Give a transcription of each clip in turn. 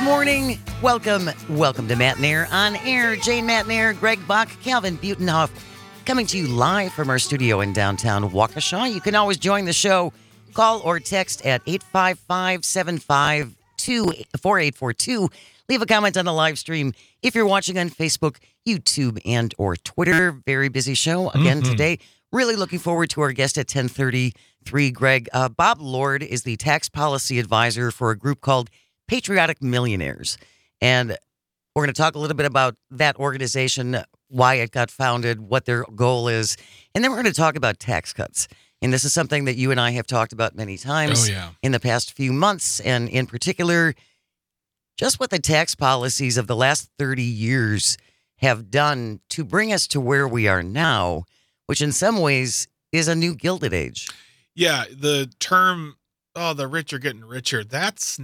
morning. Welcome to Matt and Air on air. Jane Matt and Air, Greg Bach, Calvin Butenhoff, coming to you live from our studio in downtown Waukesha. You can always join the show. Call or text at 855-752-4842. Leave a comment on the live stream if you're watching on Facebook, YouTube, and or Twitter. Very busy show again today. Really looking forward to our guest at 10:33, Greg. Bob Lord is the tax policy advisor for a group called Patriotic Millionaires. And we're going to talk a little bit about that organization, why it got founded, what their goal is. And then we're going to talk about tax cuts. And this is something that you and I have talked about many times in the past few months. And in particular, just what the tax policies of the last 30 years have done to bring us to where we are now, which in some ways is a new Gilded Age. Yeah, the term, the rich are getting richer, that's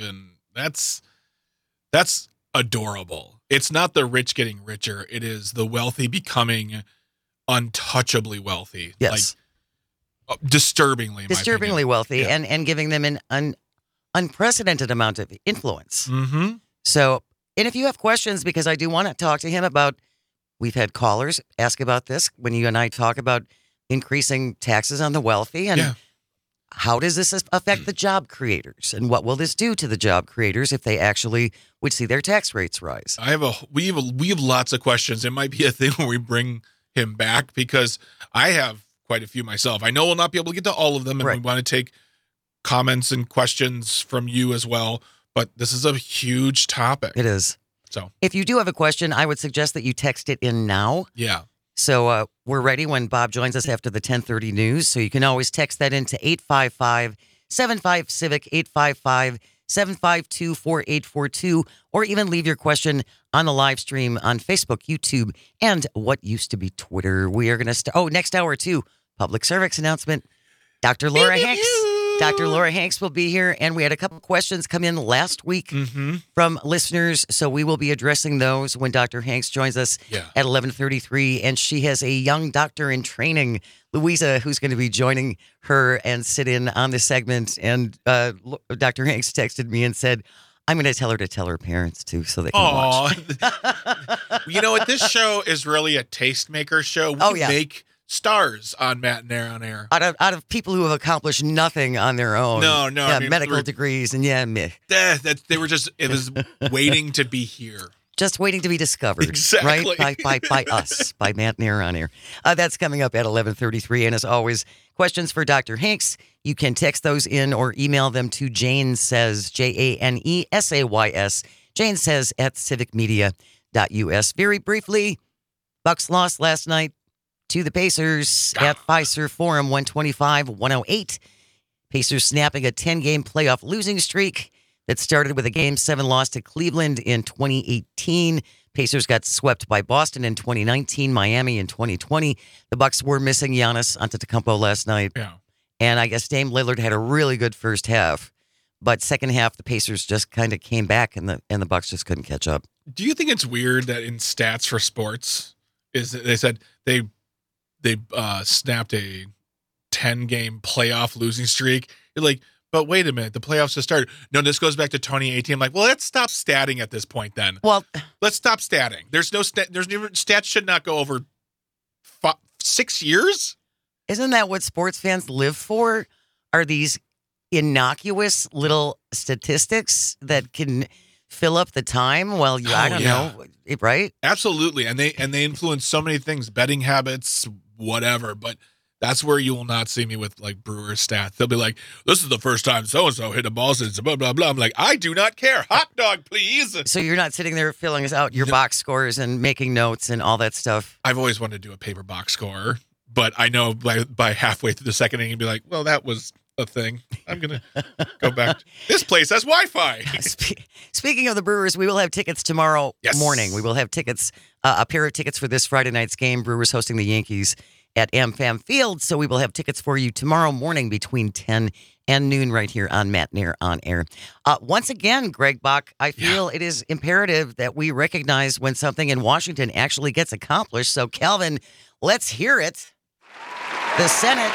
adorable. It's not the rich getting richer. It is the wealthy becoming untouchably wealthy. Yes. Like, disturbingly wealthy, and giving them an unprecedented amount of influence. Mm-hmm. So, and if you have questions, because I do want to talk to him about, we've had callers ask about this when you and I talk about increasing taxes on the wealthy, and how does this affect the job creators, and what will this do to the job creators if they actually would see their tax rates rise? We have lots of questions. It might be a thing where we bring him back, because I have quite a few myself. I know we'll not be able to get to all of them, and we want to take comments and questions from you as well. But this is a huge topic. It is. So if you do have a question, I would suggest that you text it in now. Yeah. So we're ready when Bob joins us after the 10:30 news. So you can always text that into 855-75-CIVIC, 855-752-4842, or even leave your question on the live stream on Facebook, YouTube, and what used to be Twitter. We are going to next hour too, public service announcement. Dr. Laura Hanks. Dr. Laura Hanks will be here, and we had a couple questions come in last week from listeners, so we will be addressing those when Dr. Hanks joins us at 11:33, and she has a young doctor in training, Louisa, who's going to be joining her and sit in on the segment, and Dr. Hanks texted me and said, I'm going to tell her parents, too, so they can watch. You know what? This show is really a tastemaker show. We make stars on Matt and Air on air. Out of people who have accomplished nothing on their own. No. Yeah, I mean, medical degrees and they were just, it was waiting to be here. Just waiting to be discovered. Exactly. Right? By us, by Matt and Air on air. That's coming up at 11:33. And as always, questions for Dr. Hanks, you can text those in or email them to Jane Says, JANESAYS, Jane Says at civicmedia.us. Very briefly, Bucks lost last night to the Pacers at Fiserv Forum, 125-108. Pacers snapping a 10-game playoff losing streak that started with a Game 7 loss to Cleveland in 2018. Pacers got swept by Boston in 2019, Miami in 2020. The Bucks were missing Giannis Antetokounmpo last night. Yeah. And I guess Dame Lillard had a really good first half. But second half, the Pacers just kind of came back, and the Bucks just couldn't catch up. Do you think it's weird that in Stats for Sports, they said they snapped a 10-game playoff losing streak? You're like, but wait a minute, the playoffs just started. No, this goes back to 2018. I'm like, well, let's stop statting at this point then. Well, let's stop statting. Stats should not go over 6 years. Isn't that what sports fans live for? Are these innocuous little statistics that can fill up the time? Well, I don't know, right? Absolutely, and they influence so many things, betting habits, whatever. But that's where you will not see me with like Brewers stats. They'll be like, "This is the first time so and so hit a ball since blah blah blah." I'm like, I do not care. Hot dog, please. So you're not sitting there filling out your box scores and making notes and all that stuff. I've always wanted to do a paper box score, but I know by halfway through the second inning, you'd be like, "Well, that was a thing. I'm gonna go back. This place has Wi-Fi." Speaking of the Brewers, we will have tickets tomorrow morning. We will have tickets, a pair of tickets for this Friday night's game. Brewers hosting the Yankees at AmFam Field. So we will have tickets for you tomorrow morning between 10 and noon right here on Matt and Air on air. Once again, Greg Bach, I feel it is imperative that we recognize when something in Washington actually gets accomplished. So, Calvin, let's hear it. The Senate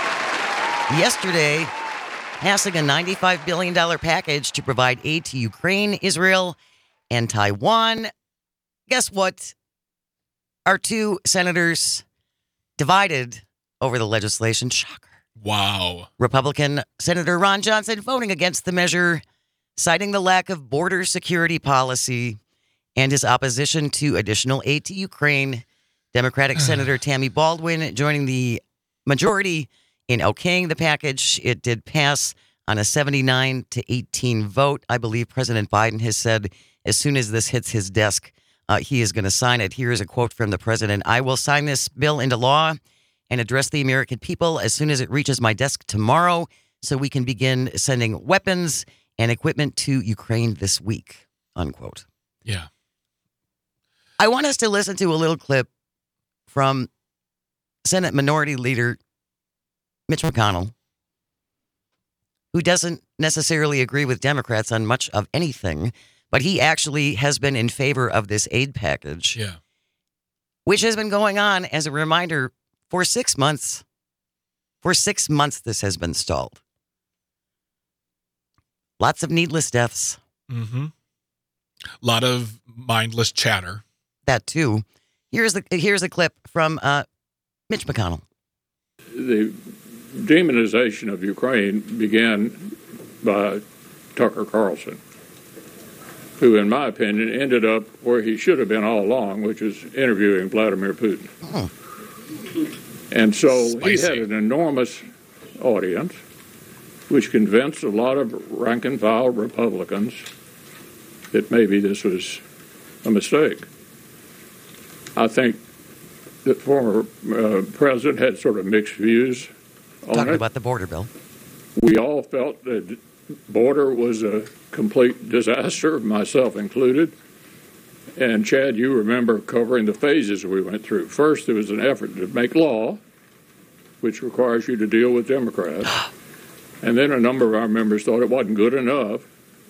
yesterday passing a $95 billion package to provide aid to Ukraine, Israel, and Taiwan. Guess what? Our two senators divided over the legislation. Shocker. Wow. Republican Senator Ron Johnson voting against the measure, citing the lack of border security policy and his opposition to additional aid to Ukraine. Democratic Senator Tammy Baldwin joining the majority in okaying the package. It did pass on a 79-18 vote. I believe President Biden has said as soon as this hits his desk, he is going to sign it. Here is a quote from the president. I will sign this bill into law and address the American people as soon as it reaches my desk tomorrow so we can begin sending weapons and equipment to Ukraine this week, unquote. Yeah. I want us to listen to a little clip from Senate Minority Leader Mitch McConnell, who doesn't necessarily agree with Democrats on much of anything, but he actually has been in favor of this aid package, which has been going on, as a reminder, for 6 months. For 6 months, this has been stalled. Lots of needless deaths. Mm-hmm. A lot of mindless chatter. That too. Here's a clip from Mitch McConnell. The demonization of Ukraine began by Tucker Carlson, who, in my opinion, ended up where he should have been all along, which is interviewing Vladimir Putin. Oh. And so Spicy. he had an enormous audience, which convinced a lot of rank-and-file Republicans that maybe this was a mistake. I think the former president had sort of mixed views on Talking it. about the border bill. We all felt that the border was a complete disaster, myself included. And Chad, you remember covering the phases we went through. First, there was an effort to make law, which requires you to deal with Democrats. And then a number of our members thought it wasn't good enough.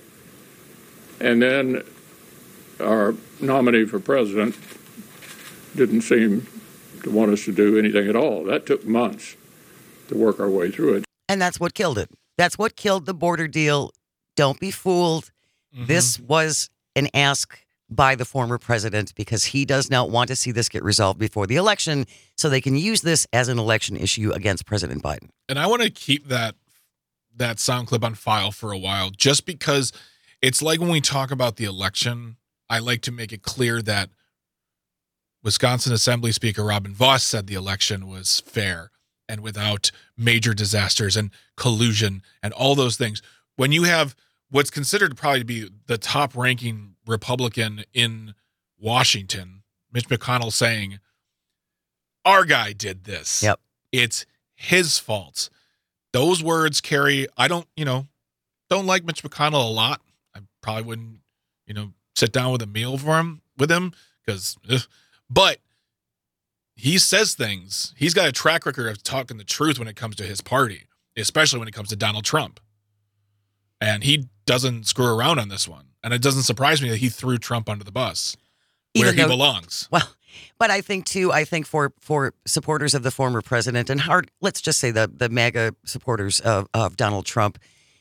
And then our nominee for president didn't seem to want us to do anything at all. That took months to work our way through it. And that's what killed it. That's what killed the border deal. Don't be fooled. Mm-hmm. This was an ask by the former president because he does not want to see this get resolved before the election so they can use this as an election issue against President Biden. And I want to keep that sound clip on file for a while, just because it's like when we talk about the election, I like to make it clear that Wisconsin Assembly Speaker Robin Vos said the election was fair and without major disasters and collusion and all those things. When you have what's considered probably to be the top-ranking Republican in Washington, Mitch McConnell, saying, our guy did this. Yep. It's his fault. Those words carry, I don't like Mitch McConnell a lot. I probably wouldn't, sit down with a meal with him because, but he says things. He's got a track record of talking the truth when it comes to his party, especially when it comes to Donald Trump. And he doesn't screw around on this one. And it doesn't surprise me that he threw Trump under the bus where he belongs. Well, but I think for supporters of the former president and let's just say the MAGA supporters of Donald Trump,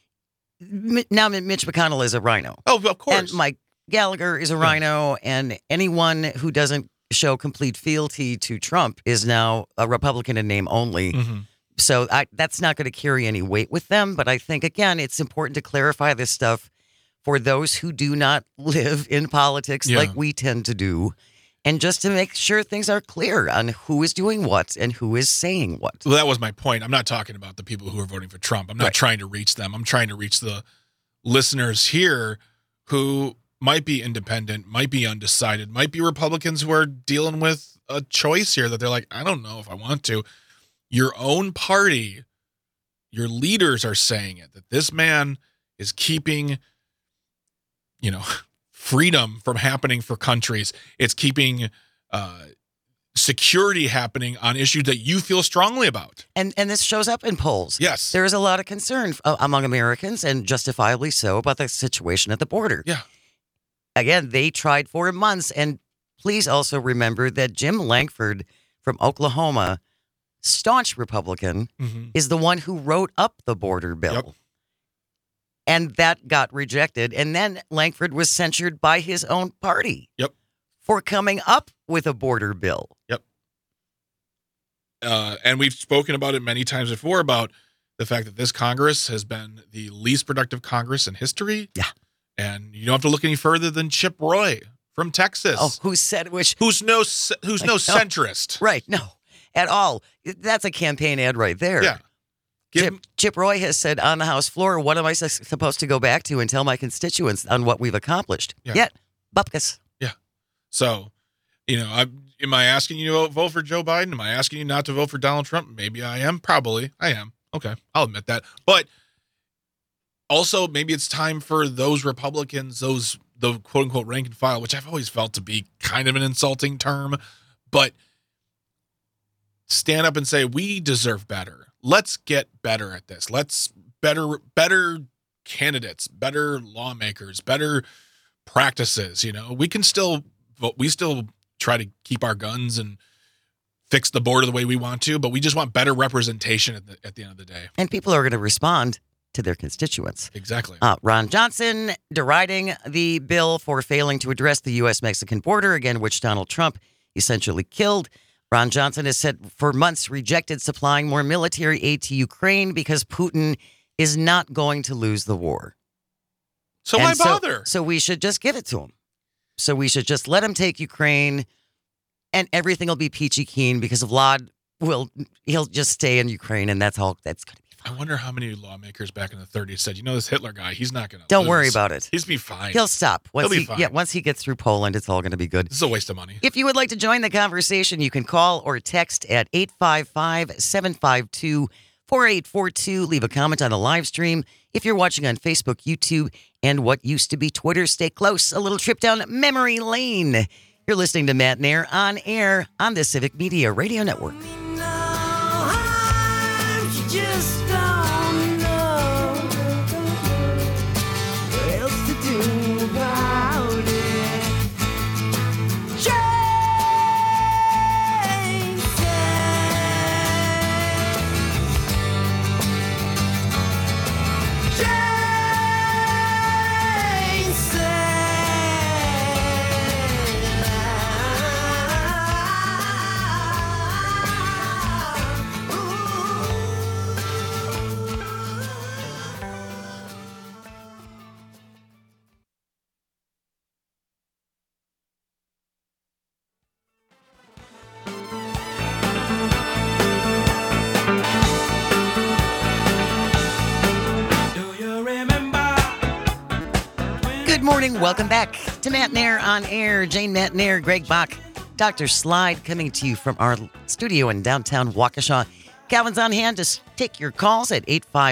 now Mitch McConnell is a rhino. Oh, of course. And Mike Gallagher is a rhino, and anyone who doesn't show complete fealty to Trump is now a Republican in name only. Mm-hmm. So that's not going to carry any weight with them. But I think, again, it's important to clarify this stuff for those who do not live in politics like we tend to do. And just to make sure things are clear on who is doing what and who is saying what. Well, that was my point. I'm not talking about the people who are voting for Trump. I'm not trying to reach them. I'm trying to reach the listeners here who might be independent, might be undecided, might be Republicans who are dealing with a choice here that they're like, I don't know if I want to. Your own party, your leaders are saying it, that this man is keeping, freedom from happening for countries. It's keeping security happening on issues that you feel strongly about. And this shows up in polls. Yes. There is a lot of concern among Americans, and justifiably so, about the situation at the border. Yeah. Again, they tried for months. And please also remember that Jim Lankford from Oklahoma, staunch Republican, is the one who wrote up the border bill. Yep. And that got rejected. And then Lankford was censured by his own party. Yep. For coming up with a border bill. Yep. And we've spoken about it many times before about the fact that this Congress has been the least productive Congress in history. Yeah. And you don't have to look any further than Chip Roy from Texas. Oh, who said which? Who's no centrist. Right. No, at all. That's a campaign ad right there. Yeah. Chip Roy has said on the House floor, what am I supposed to go back to and tell my constituents on what we've accomplished? Yeah. Yet, bupkis. Yeah. So, am I asking you to vote for Joe Biden? Am I asking you not to vote for Donald Trump? Maybe I am. Probably I am. Okay. I'll admit that. But also, maybe it's time for those Republicans, the quote unquote rank and file, which I've always felt to be kind of an insulting term, but stand up and say, we deserve better. Let's get better at this. Let's better candidates, better lawmakers, better practices. We can still vote. We still try to keep our guns and fix the border the way we want to, but we just want better representation at the end of the day. And people are going to respond to their constituents. Exactly. Ron Johnson deriding the bill for failing to address the U.S.-Mexican border, again, which Donald Trump essentially killed. Ron Johnson has said for months rejected supplying more military aid to Ukraine because Putin is not going to lose the war. So why bother? So we should just give it to him. So we should just let him take Ukraine and everything will be peachy keen because Vlad he'll just stay in Ukraine and that's all that's going to be. I wonder how many lawmakers back in the 30s said, this Hitler guy, he's not going to Don't worry about it. He's be fine. He'll stop. He'll be fine. Yeah, once he gets through Poland, it's all going to be good. This is a waste of money. If you would like to join the conversation, you can call or text at 855-752-4842. Leave a comment on the live stream. If you're watching on Facebook, YouTube, and what used to be Twitter, stay close. A little trip down memory lane. You're listening to Matt Nair on air on the Civic Media Radio Network. Good morning. Welcome back to Matt Nair on air. Jane Matt Nair, Greg Bach, Dr. Slide coming to you from our studio in downtown Waukesha. Calvin's on hand to take your calls at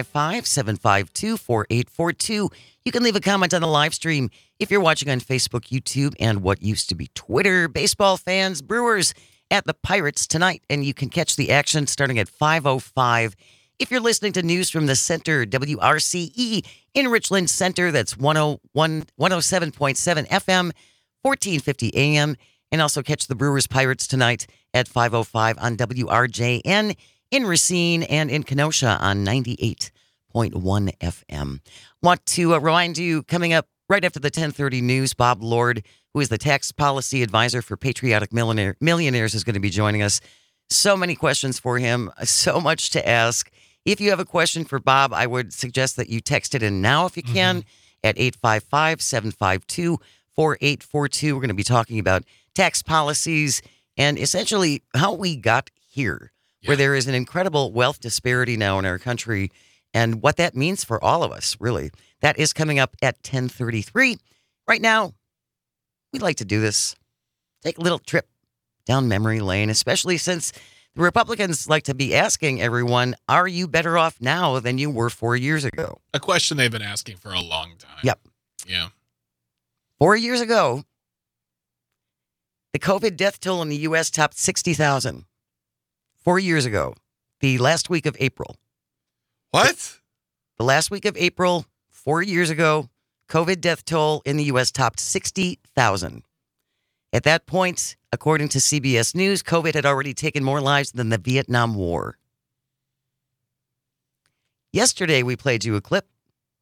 855-752-4842. You can leave a comment on the live stream if you're watching on Facebook, YouTube, and what used to be Twitter. Baseball fans, Brewers at the Pirates tonight, and you can catch the action starting at 5:05. If you're listening to news from the center, WRCE in Richland Center, that's 107.7 FM, 1450 AM, and also catch the Brewers Pirates tonight at 5:05 on WRJN in Racine and in Kenosha on 98.1 FM. Want to remind you, coming up right after the 10:30 news, Bob Lord, who is the tax policy advisor for Patriotic Millionaires, is going to be joining us. So many questions for him, so much to ask. If you have a question for Bob, I would suggest that you text it in now if you can at 855-752-4842. We're going to be talking about tax policies and essentially how we got here, where there is an incredible wealth disparity now in our country and what that means for all of us, really. That is coming up at 10:33. Right now, we'd like to do this. Take a little trip down memory lane, especially since the Republicans like to be asking everyone, are you better off now than you were 4 years ago? A question they've been asking for a long time. Yep. Yeah. 4 years ago, the COVID death toll in the U.S. topped 60,000. 4 years ago, the last week of April. What? The last week of April, 4 years ago, COVID death toll in the U.S. topped 60,000. At that point, according to CBS News, COVID had already taken more lives than the Vietnam War. Yesterday, we played you a clip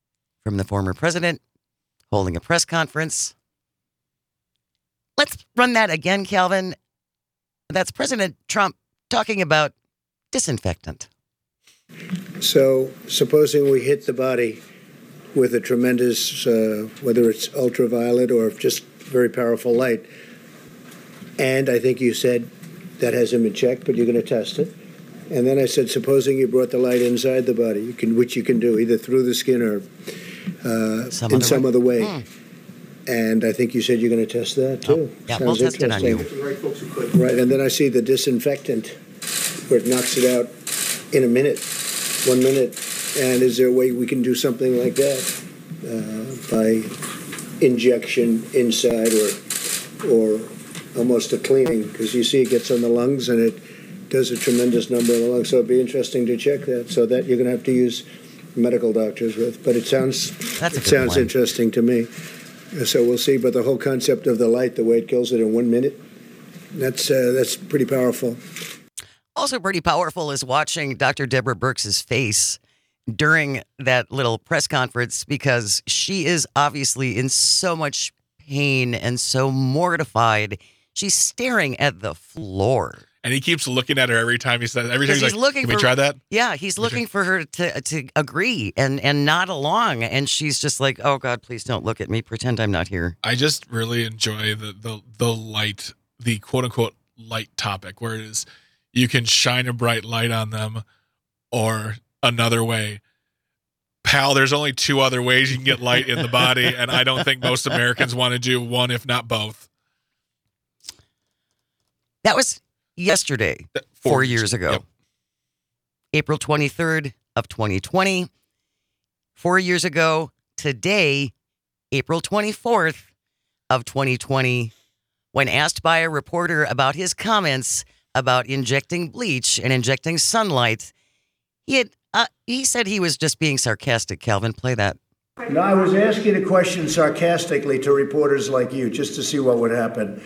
from the former president holding a press conference. Let's run that again, Calvin. That's President Trump talking about disinfectant. So supposing we hit the body with a tremendous, whether it's ultraviolet or just very powerful light, and I think you said that hasn't been checked, but you're going to test it. And then I said, supposing you brought the light inside the body, which you can do either through the skin or in some other way. And I think you said you're going to test that too. Oh, yeah, we'll test it on you. Right, and then I see the disinfectant where it knocks it out in a minute, 1 minute. And is there a way we can do something like that by injection inside or almost a cleaning? Because you see it gets on the lungs and it does a tremendous number on the lungs. So it'd be interesting to check that. So that you're going to have to use medical doctors with. But it sounds interesting to me. So we'll see. But the whole concept of the light, the way it kills it in 1 minute, that's pretty powerful. Also pretty powerful is watching Dr. Deborah Birx's face during that little press conference, because she is obviously in so much pain and so mortified. She's staring at the floor. And he keeps looking at her every time he says, every time he's like, looking can we try that? Yeah, he's looking for her to agree and nod along. And she's just like, oh, God, please don't look at me. Pretend I'm not here. I just really enjoy the light, the quote unquote light topic, where it is you can shine a bright light on them or another way. Pal, there's only two other ways you can get light in the body. And I don't think most Americans want to do one, if not both. That was yesterday, 4 years ago, yep. April 23rd of 2020. 4 years ago today, April 24th of 2020, when asked by a reporter about his comments about injecting bleach and injecting sunlight, he said he was just being sarcastic. Calvin, play that. No, I was asking a question sarcastically to reporters like you, just to see what would happen.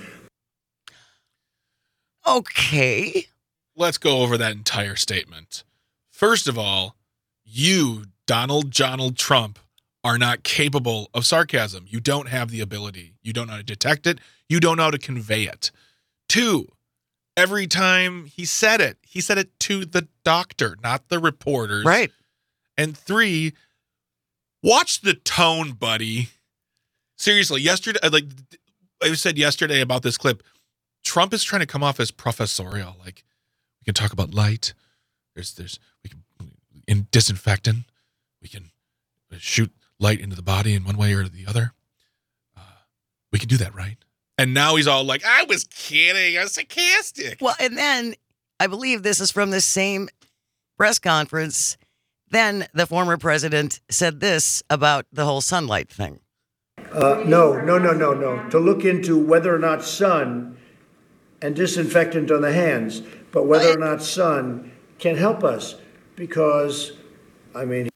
Okay. Let's go over that entire statement. First of all, you, Donald Trump, are not capable of sarcasm. You don't have the ability. You don't know how to detect it. You don't know how to convey it. 2, every time he said it to the doctor, not the reporters. Right. And 3, watch the tone, buddy. Seriously, yesterday, like I said yesterday about this clip, Trump is trying to come off as professorial. Like, we can talk about light. We can, in disinfectant, we can shoot light into the body in one way or the other. We can do that, right? And now he's all like, I was kidding. I was sarcastic. Well, and then I believe this is from the same press conference. Then the former president said this about the whole sunlight thing. No. To look into whether or not sun and disinfectant on the hands, but whether or not sun can help us, because, I mean...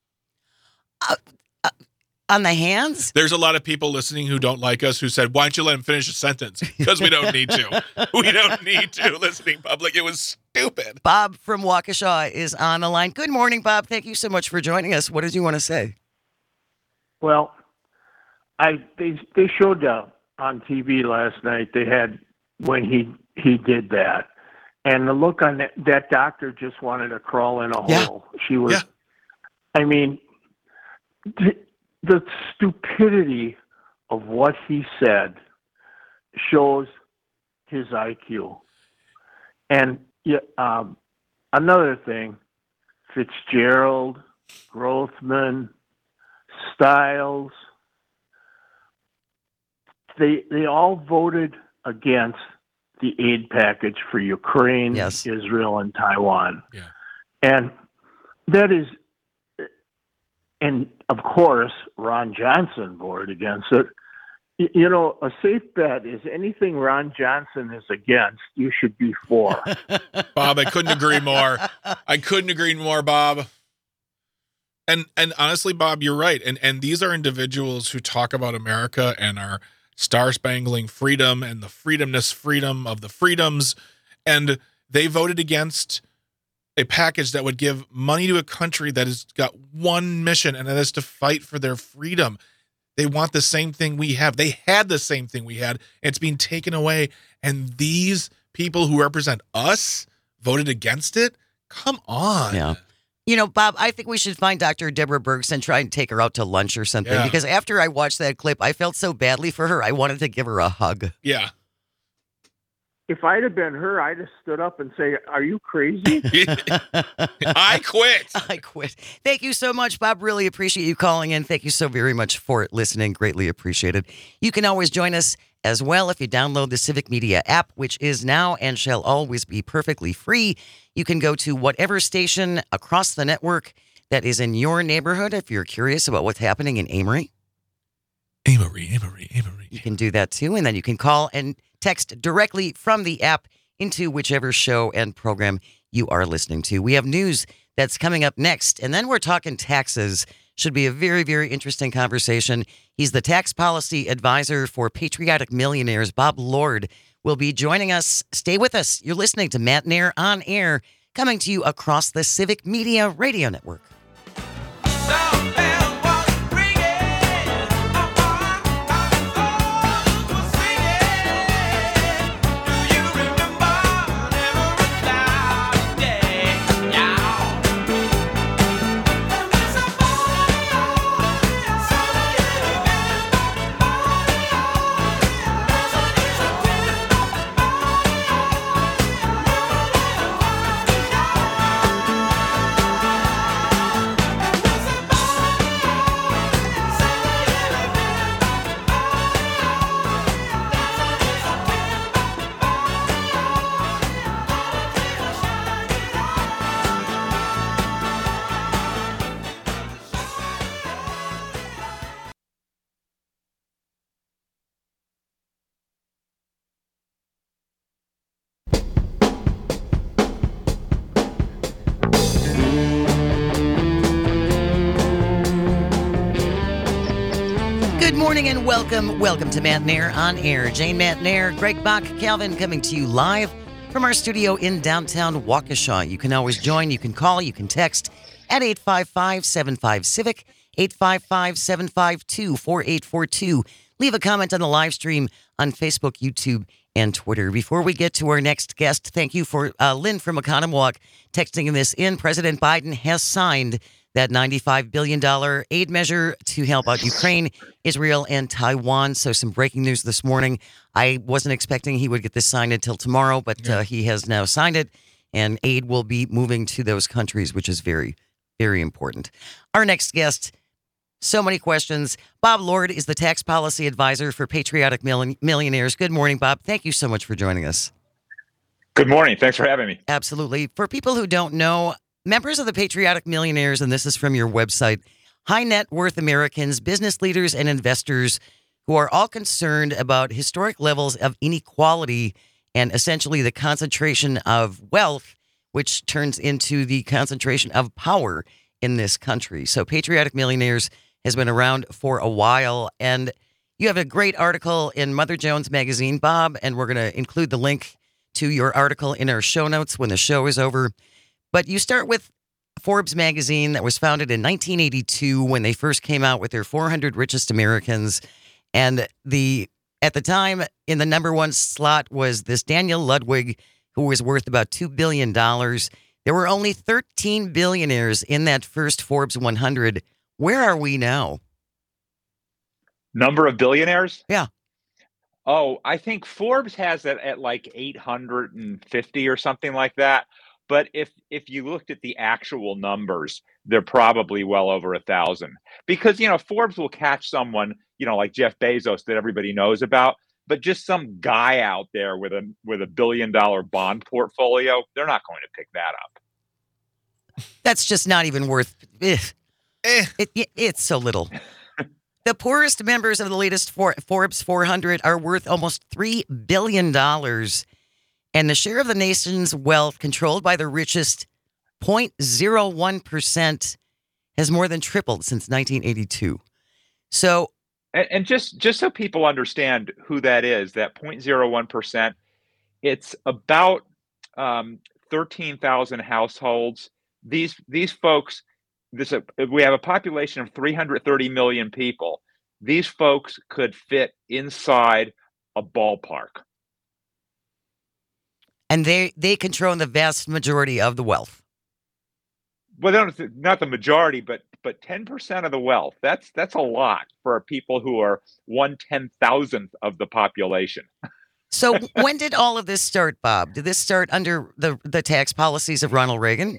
on the hands? There's a lot of people listening who don't like us who said, why don't you let him finish a sentence? Because we don't need to. We don't need to, listening public. It was stupid. Bob from Waukesha is on the line. Good morning, Bob. Thank you so much for joining us. What did you want to say? Well, they showed on TV last night, they had when he did that. And the look on that doctor just wanted to crawl in a hole. She was, I mean, the stupidity of what he said shows his IQ. And another thing, Fitzgerald, Grothman, Stiles, they all voted against the aid package for Ukraine, Israel, and Taiwan. Yeah. And that is, and of course, Ron Johnson voted against it. You know, a safe bet is anything Ron Johnson is against, you should be for. Bob, I couldn't agree more. Bob. And honestly, Bob, you're right. And these are individuals who talk about America and our star-spangling freedom and the freedom of the freedoms. And they voted against a package that would give money to a country that has got one mission, and that is to fight for their freedom. They want the same thing we have. They had the same thing we had. And it's being taken away. And these people who represent us voted against it? Come on. Yeah. You know, Bob, I think we should find Dr. Deborah Birx and try and take her out to lunch or something. Yeah. Because after I watched that clip, I felt so badly for her. I wanted to give her a hug. Yeah. If I'd have been her, I'd have stood up and say, "Are you crazy?" I quit. I quit. Thank you so much, Bob. Really appreciate you calling in. Thank you so very much for listening. Greatly appreciated. You can always join us as well if you download the Civic Media app, which is now and shall always be perfectly free. You can go to whatever station across the network that is in your neighborhood if you're curious about what's happening in Amory. Amory. You can do that too. And then you can call and text directly from the app into whichever show and program you are listening to. We have news that's coming up next. And then we're talking taxes. Should be a very, very interesting conversation. He's the tax policy advisor for Patriotic Millionaires. Bob Lord will be joining us. Stay with us. You're listening to Matt Nair on Air, coming to you across the Civic Media Radio Network. Good morning and welcome to Matt Nair on Air. Jane Matt Nair, Greg Bach, Calvin coming to you live from our studio in downtown Waukesha. You can always join, you can call, you can text at 855-75-CIVIC, 855-752-4842. Leave a comment on the live stream on Facebook, YouTube, and Twitter. Before we get to our next guest, thank you for Lynn from Oconomowoc texting this in. President Biden has signed that $95 billion aid measure to help out Ukraine, Israel, and Taiwan. So some breaking news this morning. I wasn't expecting he would get this signed until tomorrow, but he has now signed it, and aid will be moving to those countries, which is very, very important. Our next guest, so many questions. Bob Lord is the tax policy advisor for Patriotic Millionaires. Good morning, Bob. Thank you so much for joining us. Good morning. Thanks for having me. Absolutely. For people who don't know, members of the Patriotic Millionaires, and this is from your website, high net worth Americans, business leaders, and investors who are all concerned about historic levels of inequality and essentially the concentration of wealth, which turns into the concentration of power in this country. So Patriotic Millionaires has been around for a while, and you have a great article in Mother Jones magazine, Bob, and we're going to include the link to your article in our show notes when the show is over. But you start with Forbes magazine that was founded in 1982 when they first came out with their 400 richest Americans. And at the time, in the number one slot was this Daniel Ludwig, who was worth about $2 billion. There were only 13 billionaires in that first Forbes 100. Where are we now? Number of billionaires? Yeah. Oh, I think Forbes has it at like 850 or something like that. But if you looked at the actual numbers, they're probably well over 1,000. Because, Forbes will catch someone, like Jeff Bezos that everybody knows about, but just some guy out there with a $1 billion bond portfolio, they're not going to pick that up. That's just not even worth it's so little. The poorest members of the latest Forbes 400 are worth almost $3 billion. And the share of the nation's wealth controlled by the richest 0.01% has more than tripled since 1982. So, and just so people understand who that is, that 0.01%, it's about 13,000 households. These folks, we have a population of 330 million people. These folks could fit inside a ballpark. And they control the vast majority of the wealth. Well, not the majority, but 10% of the wealth. That's a lot for people who are 1/10,000th of the population. So when did all of this start, Bob? Did this start under the tax policies of Ronald Reagan?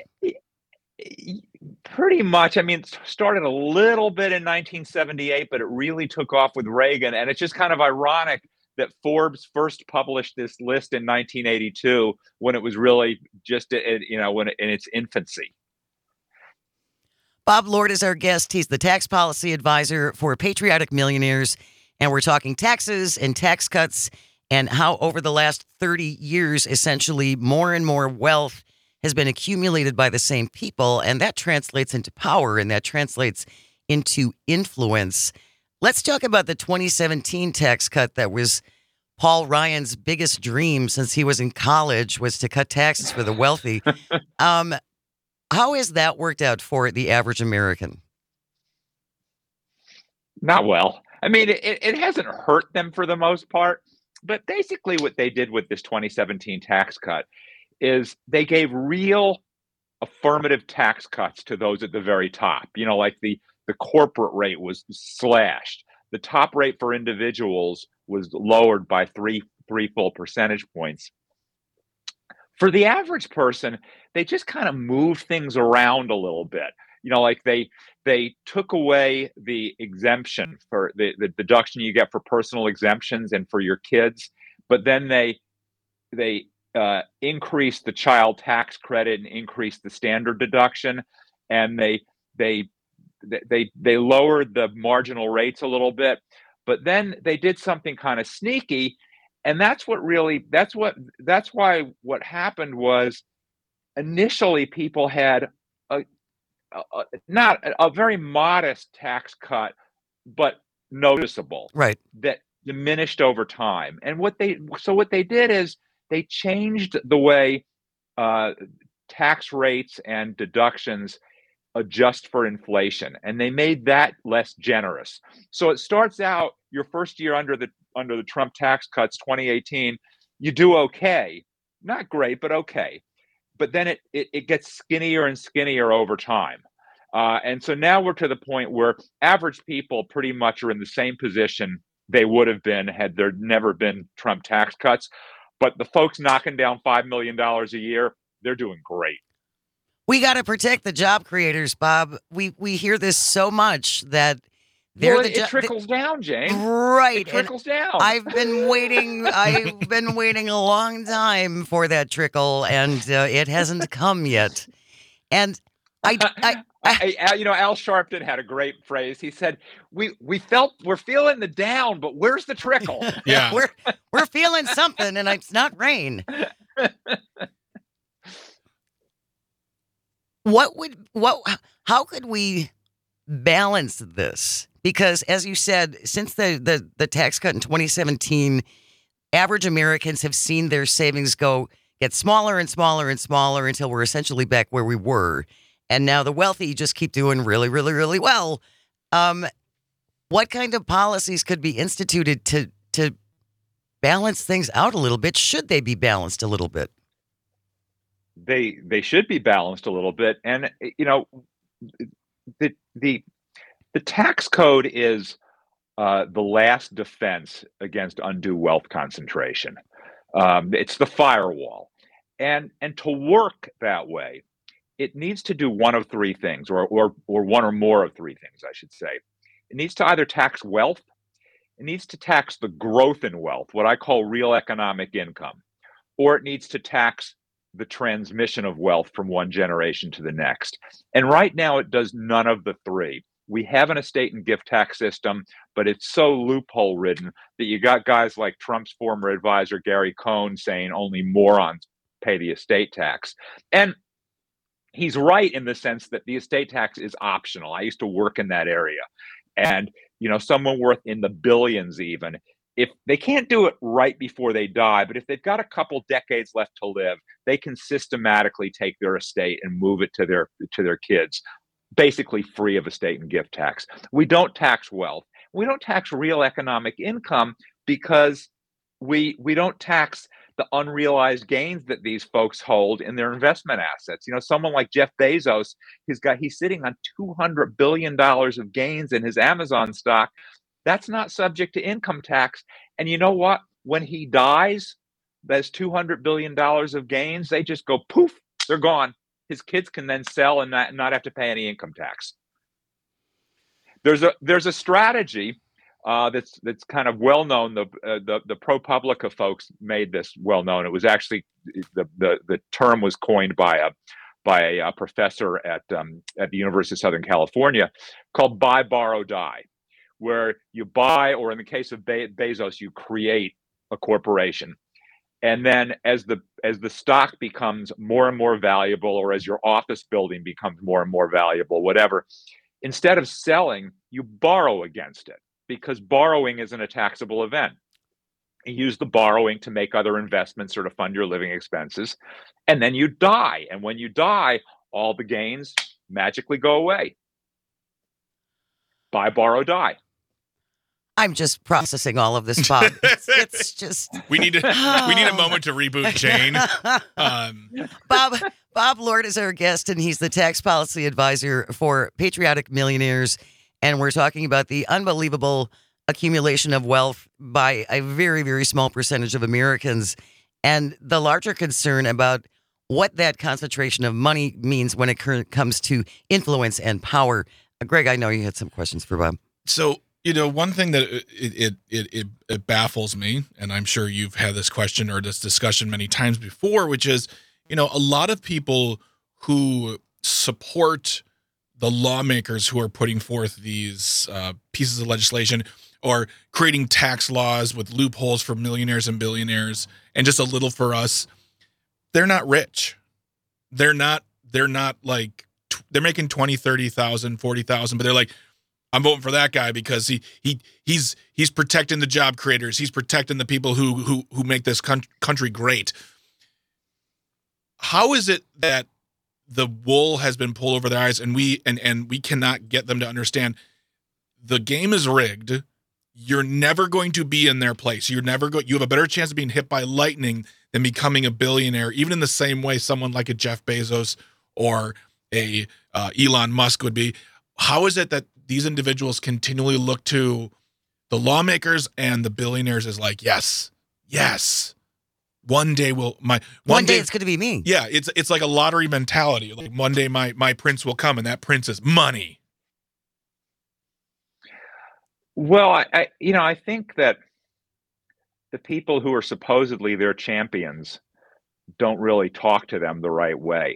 Pretty much. I mean, it started a little bit in 1978, but it really took off with Reagan. And it's just kind of ironic that Forbes first published this list in 1982 when it was really just, in its infancy. Bob Lord is our guest. He's the tax policy advisor for Patriotic Millionaires. And we're talking taxes and tax cuts and how over the last 30 years, essentially more and more wealth has been accumulated by the same people. And that translates into power and that translates into influence. Let's talk about the 2017 tax cut that was Paul Ryan's biggest dream since he was in college, was to cut taxes for the wealthy. How has that worked out for the average American? Not well. I mean, it hasn't hurt them for the most part, but basically what they did with this 2017 tax cut is they gave real affirmative tax cuts to those at the very top. Like the corporate rate was slashed. The top rate for individuals was lowered by three full percentage points. For the average person, they just kind of moved things around a little bit. Like they took away the exemption for the deduction you get for personal exemptions and for your kids, but then they increased the child tax credit and increased the standard deduction, and they lowered the marginal rates a little bit, but then they did something kind of sneaky. And that's why what happened was initially people had not a very modest tax cut, but noticeable, right? That diminished over time. And what they did is they changed the way tax rates and deductions adjust for inflation, and they made that less generous. So it starts out your first year under the Trump tax cuts, 2018, you do okay, not great, but okay. But then it gets skinnier and skinnier over time. And so now we're to the point where average people pretty much are in the same position they would have been had there never been Trump tax cuts. But the folks knocking down $5 million a year, they're doing great. We got to protect the job creators, Bob. We hear this so much that it trickles down, Jane. Right. It trickles down. I've been waiting a long time for that trickle, and it hasn't come yet. And Al Sharpton had a great phrase. He said, we're feeling the down, but where's the trickle? Yeah. we're feeling something, and it's not rain. How could we balance this? Because as you said, since the tax cut in 2017, average Americans have seen their savings get smaller and smaller and smaller until we're essentially back where we were. And now the wealthy just keep doing really, really, really well. What kind of policies could be instituted to balance things out a little bit? Should they be balanced a little bit? They should be balanced a little bit. And, the tax code is the last defense against undue wealth concentration. It's the firewall. And to work that way, it needs to do one of three things, or one or more of three things, I should say. It needs to either tax wealth, it needs to tax the growth in wealth, what I call real economic income, or it needs to tax the transmission of wealth from one generation to the next. And right now, it does none of the three. We have an estate and gift tax system, but it's so loophole ridden that you got guys like Trump's former advisor, Gary Cohn, saying only morons pay the estate tax. And he's right in the sense that the estate tax is optional. I used to work in that area. And, someone worth in the billions even, if they can't do it right before they die, but if they've got a couple decades left to live, they can systematically take their estate and move it to their kids, basically free of estate and gift tax. We don't tax wealth. We don't tax real economic income because we don't tax the unrealized gains that these folks hold in their investment assets. Someone like Jeff Bezos, he's sitting on $200 billion of gains in his Amazon stock. That's not subject to income tax. And you know what? When he dies, those $200 billion of gains, they just go poof, they're gone. His kids can then sell and not have to pay any income tax. There's a strategy that's kind of well known. The ProPublica folks made this well known. It was actually the term was coined by a professor at the University of Southern California, called buy, borrow, die, where you buy, or in the case of Bezos, you create a corporation. And then as the stock becomes more and more valuable, or as your office building becomes more and more valuable, whatever, instead of selling, you borrow against it, because borrowing isn't a taxable event. You use the borrowing to make other investments or to fund your living expenses. And then you die. And when you die, all the gains magically go away. Buy, borrow, die. I'm just processing all of this, Bob. It's just we need a moment to reboot Jane. Bob Lord is our guest, and he's the tax policy advisor for Patriotic Millionaires. And we're talking about the unbelievable accumulation of wealth by a very, very small percentage of Americans, and the larger concern about what that concentration of money means when it comes to influence and power. Greg, I know you had some questions for Bob. So, one thing that it baffles me, and I'm sure you've had this question or this discussion many times before, which is, a lot of people who support the lawmakers who are putting forth these pieces of legislation or creating tax laws with loopholes for millionaires and billionaires and just a little for us, they're not rich. They're not like, they're making 20, 30,000, 40,000, but they're like, I'm voting for that guy because he's protecting the job creators. He's protecting the people who make this country great. How is it that the wool has been pulled over their eyes and we cannot get them to understand the game is rigged? You're never going to be in their place. You have a better chance of being hit by lightning than becoming a billionaire, even in the same way someone like a Jeff Bezos or a Elon Musk would be. How is it that these individuals continually look to the lawmakers and the billionaires as like, yes, one day one day it's going to be me. Yeah, it's like a lottery mentality. Like one day my prince will come, and that prince is money. Well, I think that the people who are supposedly their champions don't really talk to them the right way.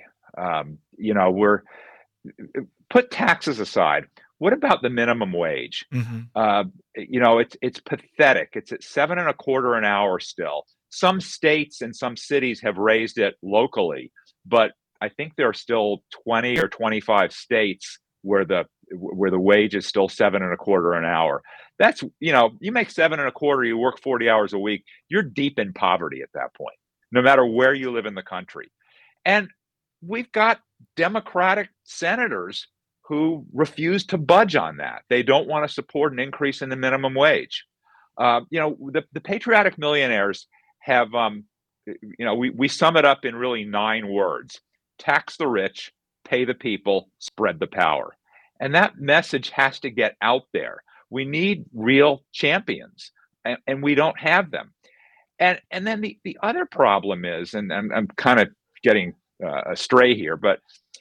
Put taxes aside. What about the minimum wage? Mm-hmm. It's pathetic. It's at $7.25 an hour still. Some states and some cities have raised it locally, but I think there are still 20 or 25 states where the wage is still $7.25 an hour. That's, you make $7.25, you work 40 hours a week, you're deep in poverty at that point, no matter where you live in the country. And we've got Democratic senators who refuse to budge on that. They don't want to support an increase in the minimum wage. The Patriotic Millionaires have, we sum it up in really 9 words: tax the rich, pay the people, spread the power. And that message has to get out there. We need real champions, and we don't have them. And then the other problem is, and I'm kind of getting astray here, but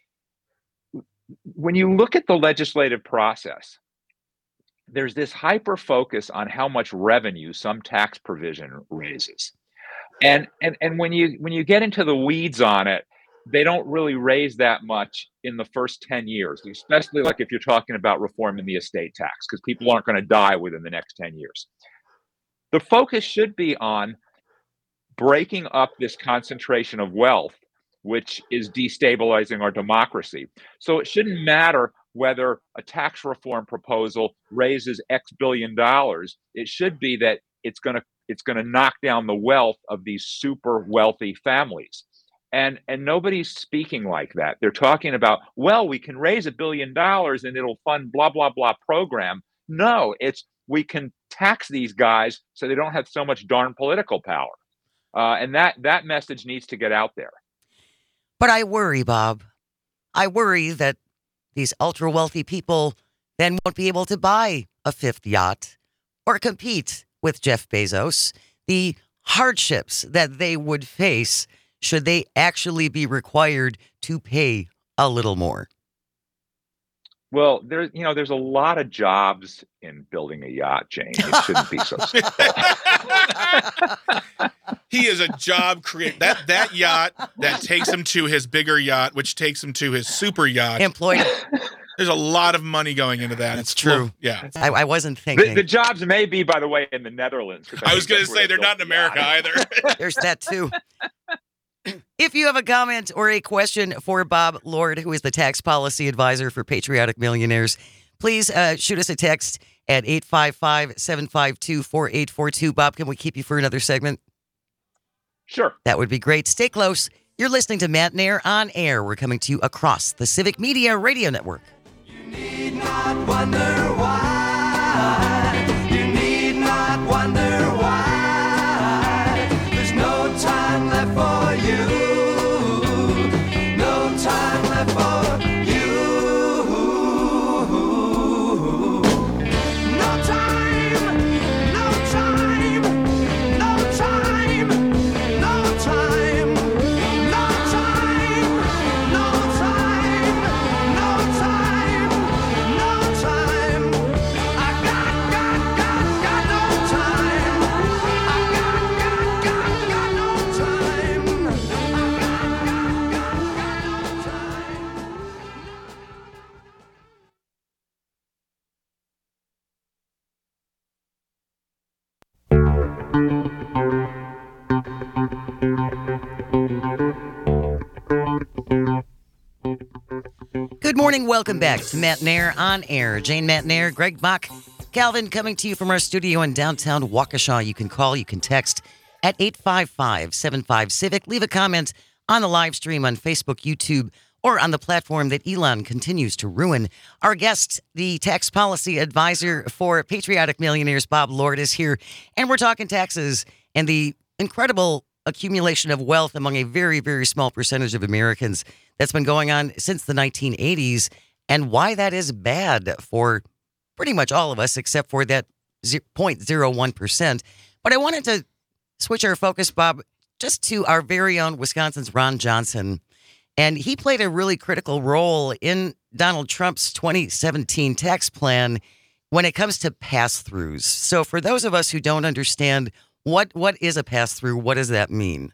when you look at the legislative process, there's this hyper focus on how much revenue some tax provision raises. And when you get into the weeds on it, they don't really raise that much in the first 10 years, especially like if you're talking about reforming the estate tax, because people aren't going to die within the next 10 years. The focus should be on breaking up this concentration of wealth, which is destabilizing our democracy. So it shouldn't matter whether a tax reform proposal raises X billion dollars. It should be that it's going to knock down the wealth of these super wealthy families. And nobody's speaking like that. They're talking about, well, we can raise $1 billion and it'll fund blah, blah, blah program. No, it's we can tax these guys so they don't have so much darn political power. And that message needs to get out there. But I worry, Bob. I worry that these ultra wealthy people then won't be able to buy a fifth yacht or compete with Jeff Bezos. The hardships that they would face should they actually be required to pay a little more. Well, there's a lot of jobs in building a yacht, Jane. It shouldn't be so simple. He is a job creator. That yacht that takes him to his bigger yacht, which takes him to his super yacht. Employed. There's a lot of money going into that. That's true. Yeah. I wasn't thinking. The jobs may be, by the way, in the Netherlands. I was going to say they're not in America either. There's that too. If you have a comment or a question for Bob Lord, who is the tax policy advisor for Patriotic Millionaires, please shoot us a text at 855-752-4842. Bob, can we keep you for another segment? Sure. That would be great. Stay close. You're listening to Matt Nair on Air. We're coming to you across the Civic Media Radio Network. You need not wonder why. You need not wonder why. There's no time left for you. No time left for you. No time. No time. No time. No time. No time. No time. No time. No time. I got no time. I got no time. Good morning. Welcome back to Matt Nair on Air. Jane Matt Nair, Greg Bach, Calvin coming to you from our studio in downtown Waukesha. You can call, you can text at 855-75-CIVIC. Leave a comment on the live stream on Facebook, YouTube, or on the platform that Elon continues to ruin. Our guest, the tax policy advisor for Patriotic Millionaires, Bob Lord, is here. And we're talking taxes and the incredible accumulation of wealth among a very, very small percentage of Americans that's been going on since the 1980s, and why that is bad for pretty much all of us, except for that 0.01%. But I wanted to switch our focus, Bob, just to our very own Wisconsin's Ron Johnson. And he played a really critical role in Donald Trump's 2017 tax plan when it comes to pass-throughs. So for those of us who don't understand, what is a pass-through? What does that mean?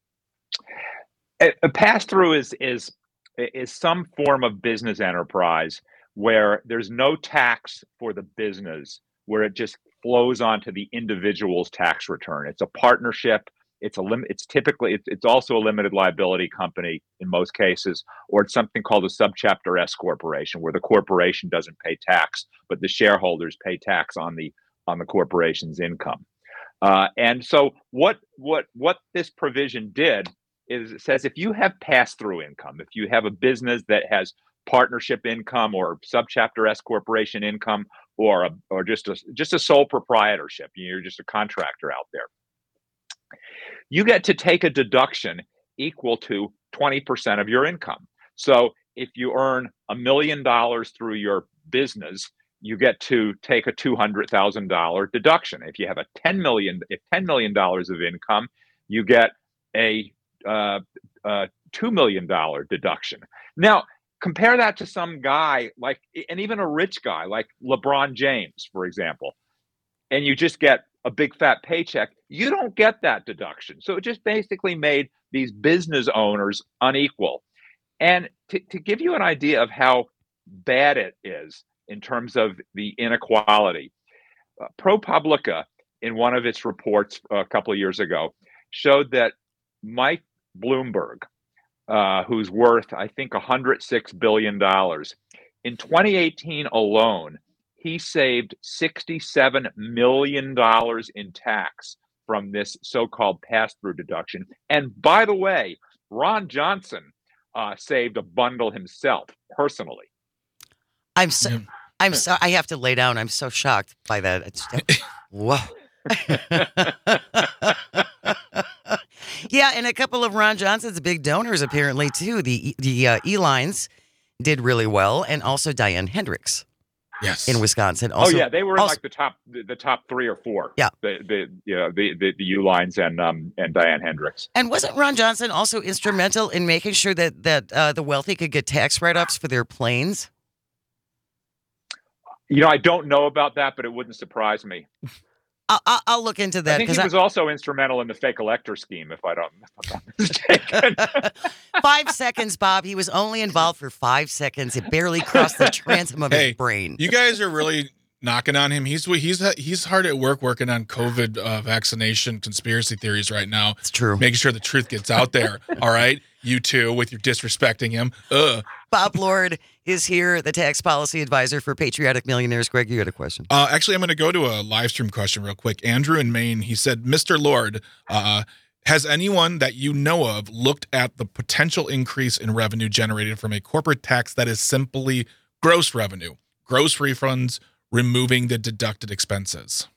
A pass-through is some form of business enterprise where there's no tax for the business, where it just flows onto the individual's tax return. It's a partnership. It's also a limited liability company in most cases, or it's something called a subchapter S corporation, where the corporation doesn't pay tax, but the shareholders pay tax on the corporation's income. And so what this provision did is it says if you have pass-through income, if you have a business that has partnership income or subchapter S corporation income, or just a sole proprietorship, you're just a contractor out there, you get to take a deduction equal to 20% of your income. So if you earn $1 million through your business, you get to take a $200,000 deduction. If you have $10 million of income, you get a $2 million deduction. Now, compare that to some guy and even a rich guy like LeBron James, for example, and you just get a big fat paycheck. You don't get that deduction. So it just basically made these business owners unequal. And to give you an idea of how bad it is in terms of the inequality, ProPublica, in one of its reports a couple of years ago, showed that Mike Bloomberg, who's worth, I think, $106 billion, in 2018 alone he saved $67 million in tax from this so-called pass-through deduction. And by the way, Ron Johnson saved a bundle himself personally. I'm so I have to lay down. I'm so shocked by that. It's whoa. Yeah, and a couple of Ron Johnson's big donors apparently too. The E-Lines did really well, and also Diane Hendricks. Yes. In Wisconsin. Also, they were in like the top 3 or 4. Yeah. The U-Lines and Diane Hendricks. And wasn't Ron Johnson also instrumental in making sure that the wealthy could get tax write-ups for their planes? I don't know about that, but it wouldn't surprise me. I'll look into that. I think he was also instrumental in the fake elector scheme, if I'm not mistaken. 5 seconds, Bob. He was only involved for 5 seconds. It barely crossed the transom of his brain. You guys are really knocking on him. He's hard at work working on COVID vaccination conspiracy theories right now. It's true. Making sure the truth gets out there. All right, you too, with your disrespecting him. Bob Lord is here, the tax policy advisor for Patriotic Millionaires. Greg, you had a question. Actually, I'm going to go to a live stream question real quick. Andrew in Maine, he said, Mr. Lord, has anyone that you know of looked at the potential increase in revenue generated from a corporate tax that is simply gross revenue, gross refunds, removing the deducted expenses?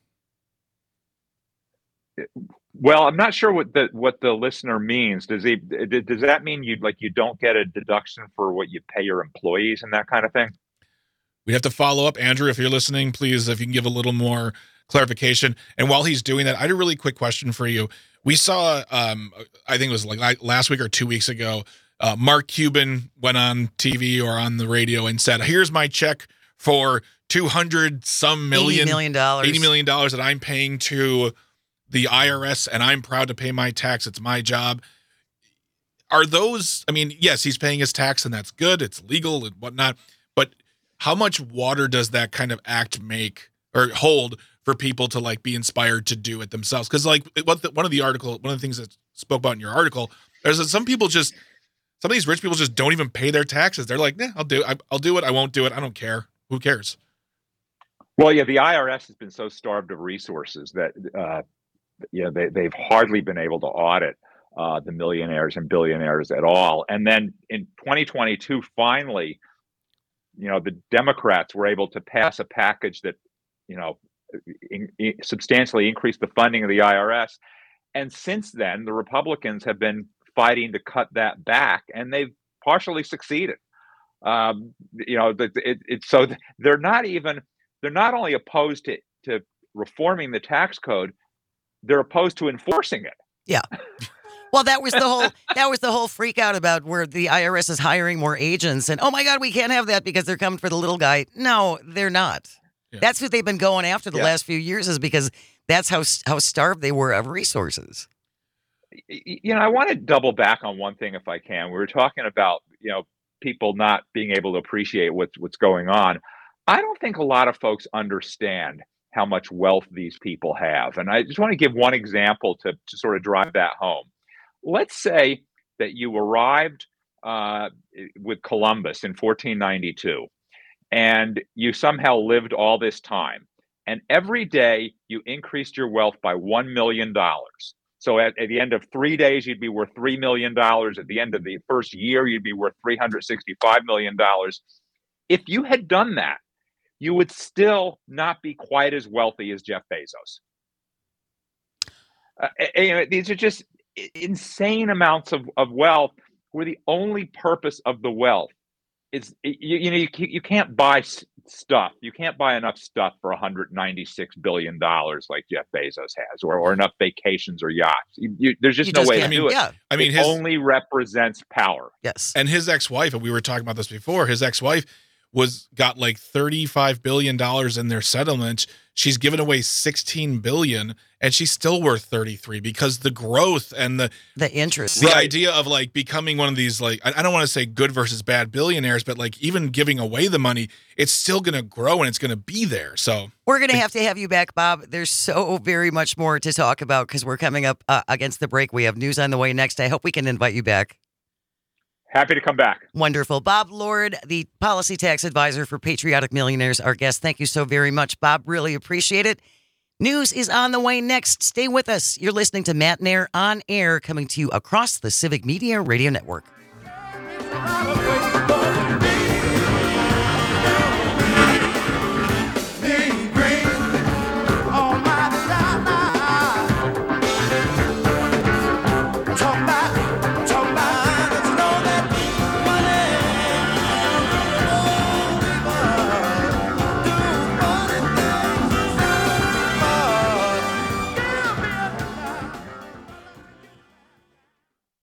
Well, I'm not sure what the listener means. Does that mean you don't get a deduction for what you pay your employees and that kind of thing? We have to follow up. Andrew, if you're listening, please, if you can give a little more clarification. And while he's doing that, I had a really quick question for you. We saw, I think it was like last week or 2 weeks ago, Mark Cuban went on TV or on the radio and said, here's my check for $200 million $80 million that I'm paying to the IRS, and I'm proud to pay my tax. It's my job. Are those, I mean, yes, he's paying his tax and that's good. It's legal and whatnot. But how much water does that kind of act make or hold for people to like be inspired to do it themselves? Because like one of the things that spoke about in your article is that some of these rich people just don't even pay their taxes. They're like, I'll do it. I won't do it. I don't care. Who cares? Well, yeah, the IRS has been so starved of resources that they've hardly been able to audit the millionaires and billionaires at all. And then in 2022, finally, the Democrats were able to pass a package that, substantially increased the funding of the IRS. And since then, the Republicans have been fighting to cut that back, and they've partially succeeded. So they're not only opposed to reforming the tax code, they're opposed to enforcing it. Yeah. Well, that was the whole freak out about where the IRS is hiring more agents and, oh my God, we can't have that because they're coming for the little guy. No, they're not. Yeah. That's what they've been going after the last few years, is because that's how starved they were of resources. I want to double back on one thing if I can. We were talking about, people not being able to appreciate what's going on. I don't think a lot of folks understand how much wealth these people have. And I just want to give one example to sort of drive that home. Let's say that you arrived with Columbus in 1492, and you somehow lived all this time. And every day you increased your wealth by $1 million. So at the end of 3 days, you'd be worth $3 million. At the end of the first year, you'd be worth $365 million. If you had done that, you would still not be quite as wealthy as Jeff Bezos. These are just insane amounts of wealth, where the only purpose of the wealth is, you can't buy stuff. You can't buy enough stuff for $196 billion like Jeff Bezos has, or enough vacations or yachts. There's just no way to do it. Yeah. I mean, it only represents power. Yes. And his ex-wife, and we were talking about this before, his ex-wife got like $35 billion in their settlement. She's given away $16 billion, and she's still worth 33 because the growth and the interest, the idea of like becoming one of these, like, I don't want to say good versus bad billionaires, but like even giving away the money, it's still going to grow and it's going to be there. So we're going to have you back, Bob. There's so very much more to talk about because we're coming up against the break. We have news on the way next. I hope we can invite you back. Happy to come back. Wonderful. Bob Lord, the policy tax advisor for Patriotic Millionaires, our guest. Thank you so very much, Bob. Really appreciate it. News is on the way next. Stay with us. You're listening to Matt Nair on air, coming to you across the Civic Media Radio Network. Talk about